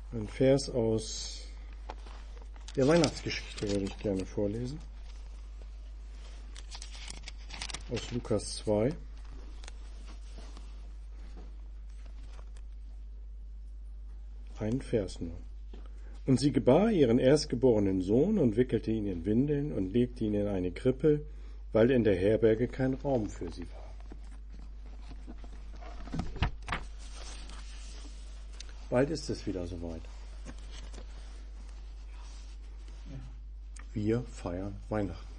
Ein Vers aus der Weihnachtsgeschichte würde ich gerne vorlesen. Aus Lukas 2. Ein Vers nur. Und sie gebar ihren erstgeborenen Sohn und wickelte ihn in Windeln und legte ihn in eine Krippe, weil in der Herberge kein Raum für sie war. Bald ist es wieder soweit. Wir feiern Weihnachten.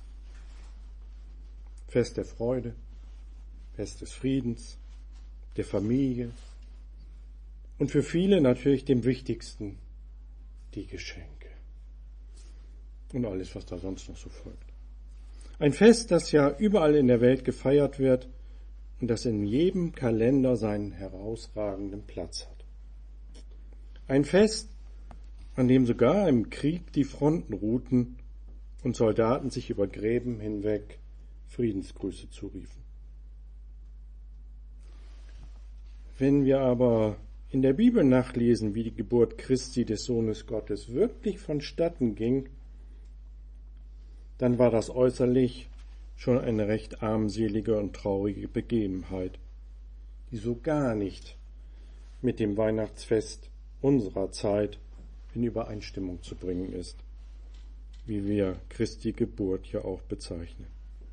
Fest der Freude, Fest des Friedens, der Familie und für viele natürlich dem Wichtigsten, die Geschenke und alles, was da sonst noch so folgt. Ein Fest, das ja überall in der Welt gefeiert wird und das in jedem Kalender seinen herausragenden Platz hat. Ein Fest, an dem sogar im Krieg die Fronten ruhten und Soldaten sich über Gräben hinweg Friedensgrüße zuriefen. Wenn wir aber in der Bibel nachlesen, wie die Geburt Christi des Sohnes Gottes wirklich vonstatten ging, dann war das äußerlich schon eine recht armselige und traurige Begebenheit, die so gar nicht mit dem Weihnachtsfest unserer Zeit in Übereinstimmung zu bringen ist, wie wir Christi Geburt ja auch bezeichnen.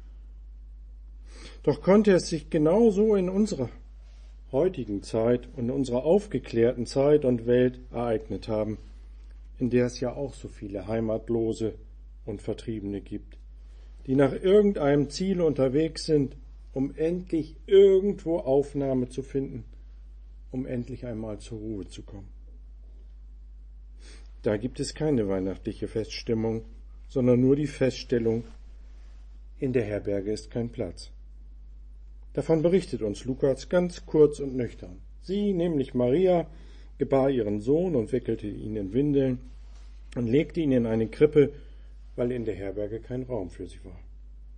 Doch konnte es sich genauso in unserer heutigen Zeit und in unserer aufgeklärten Zeit und Welt ereignet haben, in der es ja auch so viele Heimatlose und Vertriebene gibt, die nach irgendeinem Ziel unterwegs sind, um endlich irgendwo Aufnahme zu finden, um endlich einmal zur Ruhe zu kommen. Da gibt es keine weihnachtliche Feststimmung, sondern nur die Feststellung, in der Herberge ist kein Platz. Davon berichtet uns Lukas ganz kurz und nüchtern. Sie, nämlich Maria, gebar ihren Sohn und wickelte ihn in Windeln und legte ihn in eine Krippe, weil in der Herberge kein Raum für sie war.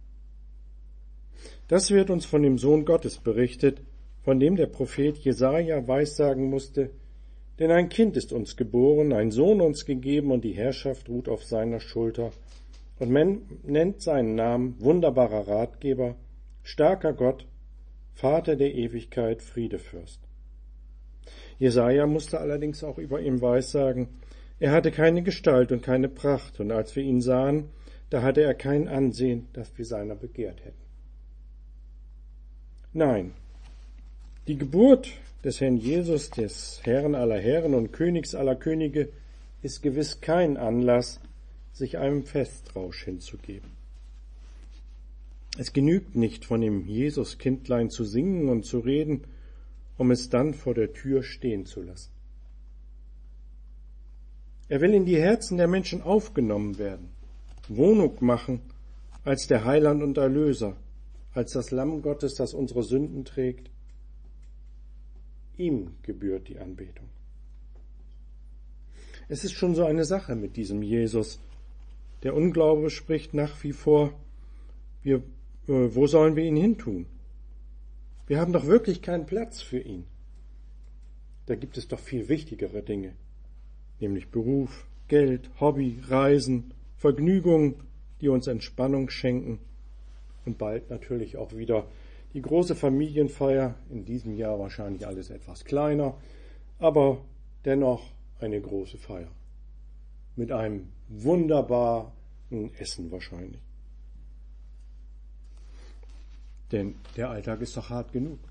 Das wird uns von dem Sohn Gottes berichtet, von dem der Prophet Jesaja weissagen musste: Denn ein Kind ist uns geboren, ein Sohn uns gegeben, und die Herrschaft ruht auf seiner Schulter. Und man nennt seinen Namen Wunderbarer Ratgeber, starker Gott, Vater der Ewigkeit, Friedefürst. Jesaja musste allerdings auch über ihn weissagen: Er hatte keine Gestalt und keine Pracht, und als wir ihn sahen, da hatte er kein Ansehen, das wir seiner begehrt hätten. Nein, die Geburt des Herrn Jesus, des Herrn aller Herren und Königs aller Könige, ist gewiss kein Anlass, sich einem Festrausch hinzugeben. Es genügt nicht, von dem Jesuskindlein zu singen und zu reden, um es dann vor der Tür stehen zu lassen. Er will in die Herzen der Menschen aufgenommen werden, Wohnung machen als der Heiland und Erlöser, als das Lamm Gottes, das unsere Sünden trägt. Ihm gebührt die Anbetung. Es ist schon so eine Sache mit diesem Jesus. Der Unglaube spricht nach wie vor: Wo sollen wir ihn hintun? Wir haben doch wirklich keinen Platz für ihn. Da gibt es doch viel wichtigere Dinge, nämlich Beruf, Geld, Hobby, Reisen, Vergnügungen, die uns Entspannung schenken und bald natürlich auch wieder die große Familienfeier, in diesem Jahr wahrscheinlich alles etwas kleiner, aber dennoch eine große Feier. Mit einem wunderbaren Essen wahrscheinlich. Denn der Alltag ist doch hart genug.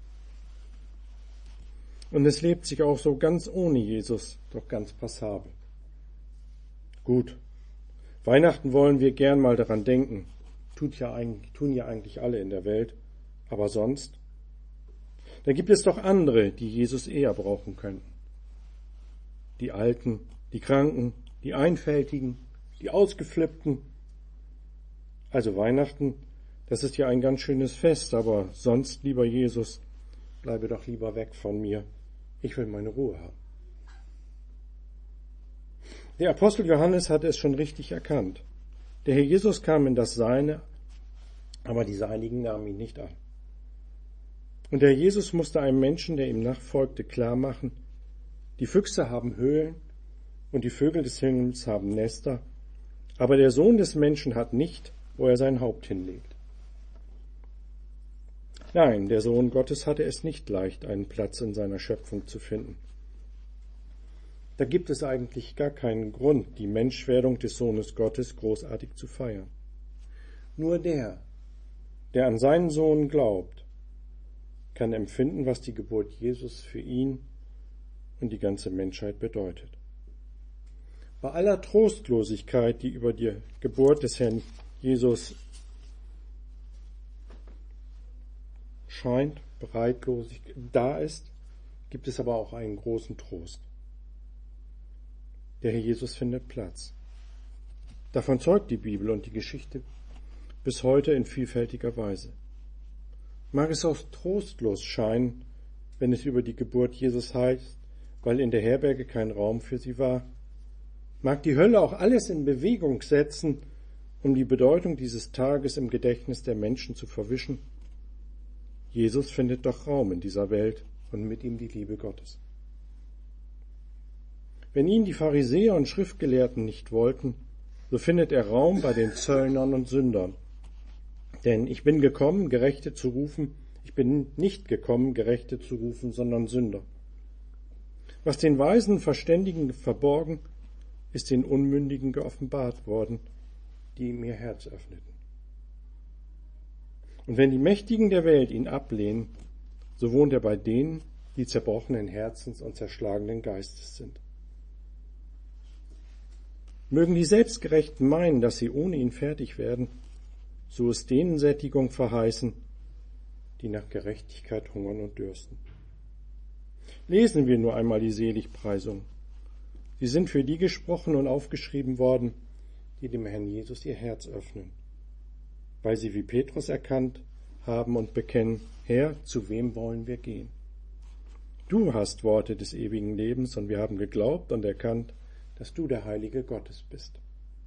Und es lebt sich auch so ganz ohne Jesus doch ganz passabel. Gut, Weihnachten wollen wir gern mal daran denken. Tun ja eigentlich alle in der Welt. Aber sonst? Da gibt es doch andere, die Jesus eher brauchen könnten. Die Alten, die Kranken, die Einfältigen, die Ausgeflippten. Also Weihnachten, das ist ja ein ganz schönes Fest, aber sonst, lieber Jesus, bleibe doch lieber weg von mir. Ich will meine Ruhe haben. Der Apostel Johannes hatte es schon richtig erkannt. Der Herr Jesus kam in das Seine, aber die Seinigen nahmen ihn nicht an. Und der Jesus musste einem Menschen, der ihm nachfolgte, klar machen: Die Füchse haben Höhlen und die Vögel des Himmels haben Nester, aber der Sohn des Menschen hat nicht, wo er sein Haupt hinlegt. Nein, der Sohn Gottes hatte es nicht leicht, einen Platz in seiner Schöpfung zu finden. Da gibt es eigentlich gar keinen Grund, die Menschwerdung des Sohnes Gottes großartig zu feiern. Nur der an seinen Sohn glaubt, kann empfinden, was die Geburt Jesus für ihn und die ganze Menschheit bedeutet. Bei aller Trostlosigkeit, die über die Geburt des Herrn Jesus scheint, Bereitlosigkeit da ist, gibt es aber auch einen großen Trost. Der Herr Jesus findet Platz. Davon zeugt die Bibel und die Geschichte bis heute in vielfältiger Weise. Mag es auch trostlos scheinen, wenn es über die Geburt Jesus heißt, weil in der Herberge kein Raum für sie war. Mag die Hölle auch alles in Bewegung setzen, um die Bedeutung dieses Tages im Gedächtnis der Menschen zu verwischen. Jesus findet doch Raum in dieser Welt und mit ihm die Liebe Gottes. Wenn ihn die Pharisäer und Schriftgelehrten nicht wollten, so findet er Raum bei den Zöllnern und Sündern. Denn ich bin nicht gekommen, Gerechte zu rufen, sondern Sünder. Was den Weisen, Verständigen verborgen, ist den Unmündigen geoffenbart worden, die ihm ihr Herz öffneten. Und wenn die Mächtigen der Welt ihn ablehnen, so wohnt er bei denen, die zerbrochenen Herzens und zerschlagenen Geistes sind. Mögen die Selbstgerechten meinen, dass sie ohne ihn fertig werden, so ist denen Sättigung verheißen, die nach Gerechtigkeit hungern und dürsten. Lesen wir nur einmal die Seligpreisung. Sie sind für die gesprochen und aufgeschrieben worden, die dem Herrn Jesus ihr Herz öffnen, weil sie wie Petrus erkannt haben und bekennen, Herr, zu wem wollen wir gehen? Du hast Worte des ewigen Lebens und wir haben geglaubt und erkannt, dass du der Heilige Gottes bist.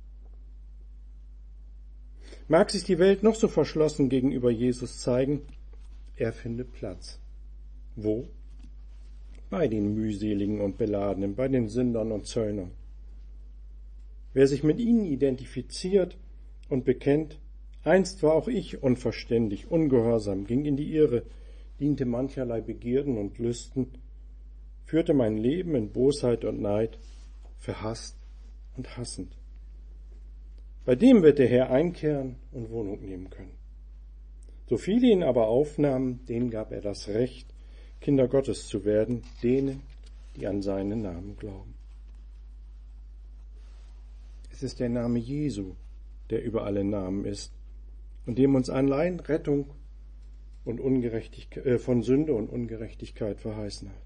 Mag sich die Welt noch so verschlossen gegenüber Jesus zeigen, er findet Platz. Wo? Bei den Mühseligen und Beladenen, bei den Sündern und Zöllnern. Wer sich mit ihnen identifiziert und bekennt, einst war auch ich unverständig, ungehorsam, ging in die Irre, diente mancherlei Begierden und Lüsten, führte mein Leben in Bosheit und Neid, verhasst und hassend. Bei dem wird der Herr einkehren und Wohnung nehmen können. So viele ihn aber aufnahmen, denen gab er das Recht, Kinder Gottes zu werden, denen, die an seinen Namen glauben. Es ist der Name Jesu, der über alle Namen ist und dem uns allein Rettung und von Sünde und Ungerechtigkeit verheißen hat.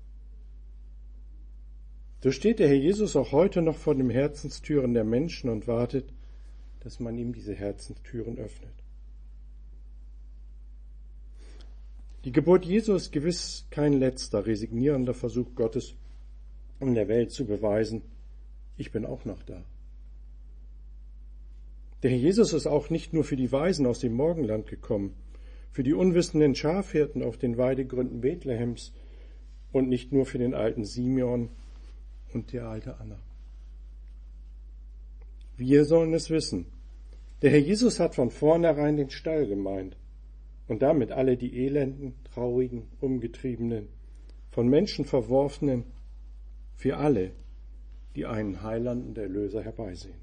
So steht der Herr Jesus auch heute noch vor den Herzenstüren der Menschen und wartet, dass man ihm diese Herzenstüren öffnet. Die Geburt Jesu ist gewiss kein letzter, resignierender Versuch Gottes, um der Welt zu beweisen, ich bin auch noch da. Der Herr Jesus ist auch nicht nur für die Weisen aus dem Morgenland gekommen, für die unwissenden Schafhirten auf den Weidegründen Bethlehems und nicht nur für den alten Simeon und die alte Anna. Wir sollen es wissen. Der Herr Jesus hat von vornherein den Stall gemeint und damit alle die elenden, traurigen, umgetriebenen, von Menschen verworfenen, für alle, die einen Heiland und Erlöser herbeisehen.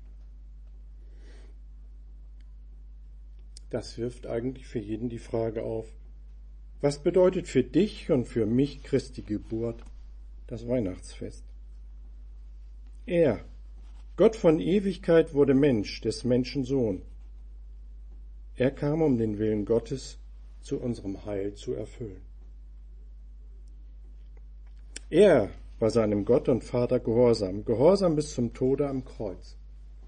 Das wirft eigentlich für jeden die Frage auf, was bedeutet für dich und für mich Christi Geburt, das Weihnachtsfest? Er, Gott von Ewigkeit, wurde Mensch, des Menschen Sohn. Er kam, um den Willen Gottes zu unserem Heil zu erfüllen. Er war seinem Gott und Vater gehorsam bis zum Tode am Kreuz.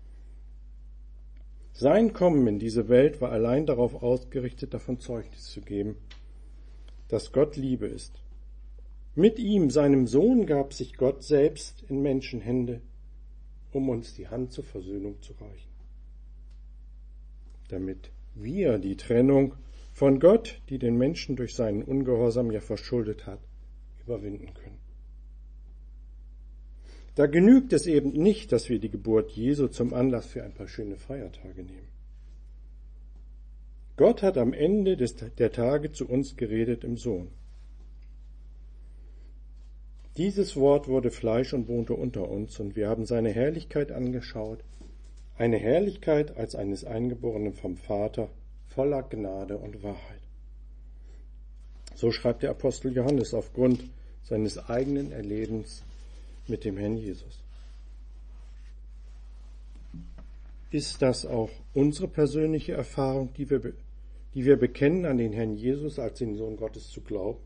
Sein Kommen in diese Welt war allein darauf ausgerichtet, davon Zeugnis zu geben, dass Gott Liebe ist. Mit ihm, seinem Sohn, gab sich Gott selbst in Menschenhände, um uns die Hand zur Versöhnung zu reichen. Damit wir die Trennung von Gott, die den Menschen durch seinen Ungehorsam ja verschuldet hat, überwinden können. Da genügt es eben nicht, dass wir die Geburt Jesu zum Anlass für ein paar schöne Feiertage nehmen. Gott hat am Ende der Tage zu uns geredet im Sohn. Dieses Wort wurde Fleisch und wohnte unter uns, und wir haben seine Herrlichkeit angeschaut, eine Herrlichkeit als eines Eingeborenen vom Vater, voller Gnade und Wahrheit. So schreibt der Apostel Johannes aufgrund seines eigenen Erlebens mit dem Herrn Jesus. Ist das auch unsere persönliche Erfahrung, die wir bekennen, an den Herrn Jesus als den Sohn Gottes zu glauben?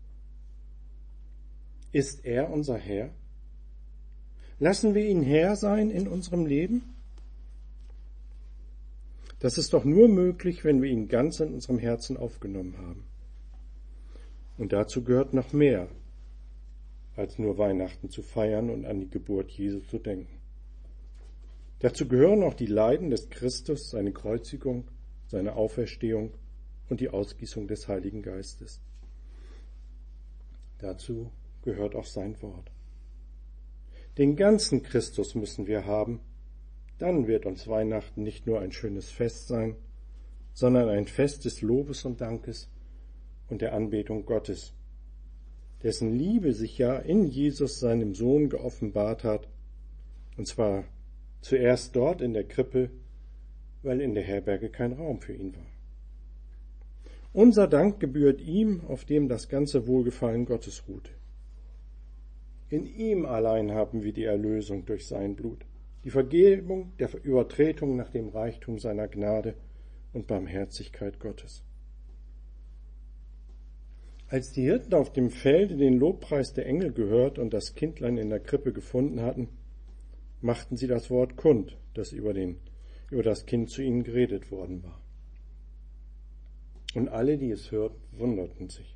Ist er unser Herr? Lassen wir ihn Herr sein in unserem Leben? Das ist doch nur möglich, wenn wir ihn ganz in unserem Herzen aufgenommen haben. Und dazu gehört noch mehr, als nur Weihnachten zu feiern und an die Geburt Jesu zu denken. Dazu gehören auch die Leiden des Christus, seine Kreuzigung, seine Auferstehung und die Ausgießung des Heiligen Geistes. Dazu gehört auch sein Wort. Den ganzen Christus müssen wir haben, dann wird uns Weihnachten nicht nur ein schönes Fest sein, sondern ein Fest des Lobes und Dankes und der Anbetung Gottes, dessen Liebe sich ja in Jesus, seinem Sohn, geoffenbart hat, und zwar zuerst dort in der Krippe, weil in der Herberge kein Raum für ihn war. Unser Dank gebührt ihm, auf dem das ganze Wohlgefallen Gottes ruhte. In ihm allein haben wir die Erlösung durch sein Blut, die Vergebung der Übertretung nach dem Reichtum seiner Gnade und Barmherzigkeit Gottes. Als die Hirten auf dem Felde den Lobpreis der Engel gehört und das Kindlein in der Krippe gefunden hatten, machten sie das Wort kund, das über das Kind zu ihnen geredet worden war. Und alle, die es hörten, wunderten sich.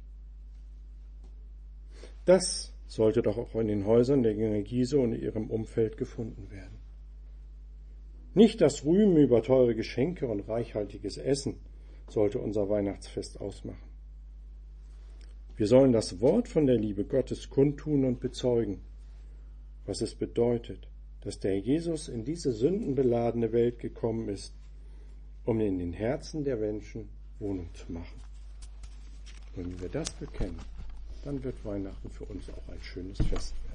Das sollte doch auch in den Häusern der Jünger Jesu und ihrem Umfeld gefunden werden. Nicht das Rühmen über teure Geschenke und reichhaltiges Essen sollte unser Weihnachtsfest ausmachen. Wir sollen das Wort von der Liebe Gottes kundtun und bezeugen, was es bedeutet, dass der Jesus in diese sündenbeladene Welt gekommen ist, um in den Herzen der Menschen Wohnung zu machen. Wenn wir das bekennen, dann wird Weihnachten für uns auch ein schönes Fest werden.